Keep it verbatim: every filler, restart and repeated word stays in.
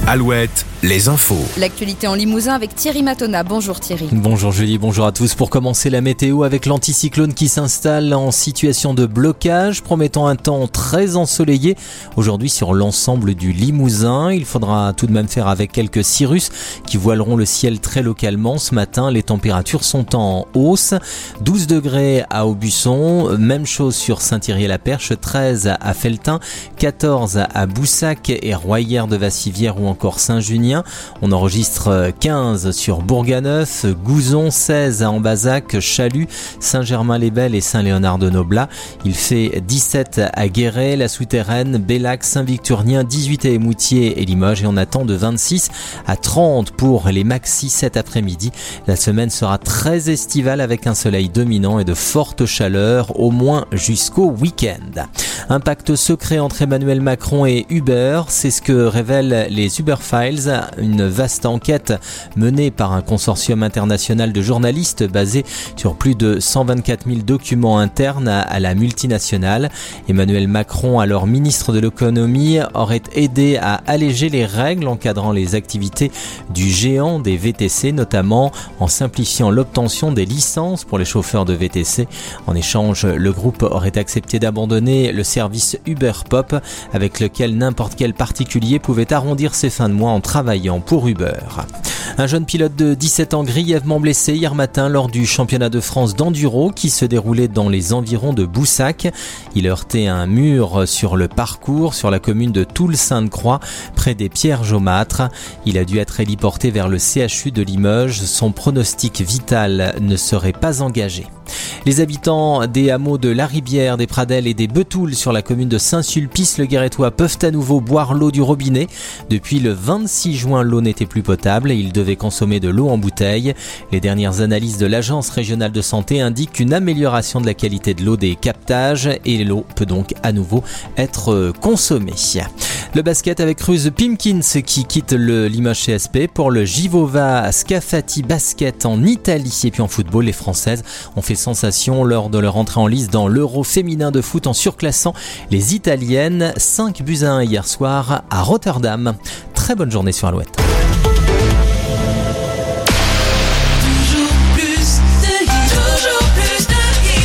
Alouette, les infos. L'actualité en Limousin avec Thierry Matona. Bonjour Thierry. Bonjour Julie, bonjour à tous. Pour commencer la météo avec l'anticyclone qui s'installe en situation de blocage, promettant un temps très ensoleillé aujourd'hui sur l'ensemble du Limousin. Il faudra tout de même faire avec quelques cirrus qui voileront le ciel très localement. Ce matin, les températures sont en hausse. douze degrés à Aubusson, même chose sur Saint-Thierry-la-Perche, treize à Felletin, quatorze à Boussac et Royères de Vassivière ou encore Saint-Junien. On enregistre quinze sur Bourganeuf, Gouzon, seize à Ambazac, Chalut, Saint-Germain-les-Belles et Saint-Léonard-de-Noblat. Il fait dix-sept à Guéret, La Souterraine, Bellac, Saint-Victurnien, dix-huit à Émoutier et Limoges et on attend de vingt-six à trente pour les maxi cet après-midi. La semaine sera très estivale avec un soleil dominant et de fortes chaleurs, au moins jusqu'au week-end. Un pacte secret entre Emmanuel Macron et Uber, c'est ce que révèlent les Uber Files, une vaste enquête menée par un consortium international de journalistes basé sur plus de cent vingt-quatre mille documents internes à la multinationale. Emmanuel Macron, alors ministre de l'économie, aurait aidé à alléger les règles encadrant les activités du géant des V T C, notamment en simplifiant l'obtention des licences pour les chauffeurs de V T C. En échange, le groupe aurait accepté d'abandonner le service Uber Pop avec lequel n'importe quel particulier pouvait arrondir ses fins de mois en travaillant pour Uber. Un jeune pilote de dix-sept ans grièvement blessé hier matin lors du championnat de France d'enduro qui se déroulait dans les environs de Boussac. Il a heurté un mur sur le parcours sur la commune de Toul-Sainte-Croix près des pierres jaumâtres. Il a dû être héliporté vers le C H U de Limoges. Son pronostic vital ne serait pas engagé. Les habitants des hameaux de La Ribière, des Pradelles et des Betoules sur la commune de Saint-Sulpice-le-Guérétois peuvent à nouveau boire l'eau du robinet. Depuis le vingt-six juin, l'eau n'était plus potable et ils devaient consommer de l'eau en bouteille. Les dernières analyses de l'Agence régionale de santé indiquent une amélioration de la qualité de l'eau des captages et l'eau peut donc à nouveau être consommée. Le basket avec Ruse Pimkins qui quitte le Limoges C S P pour le Givova Scafati Basket en Italie. Et puis en football, les Françaises ont fait sensation lors de leur entrée en lice dans l'Euro féminin de foot en surclassant les Italiennes cinq buts à un hier soir à Rotterdam. Très bonne journée sur Alouette.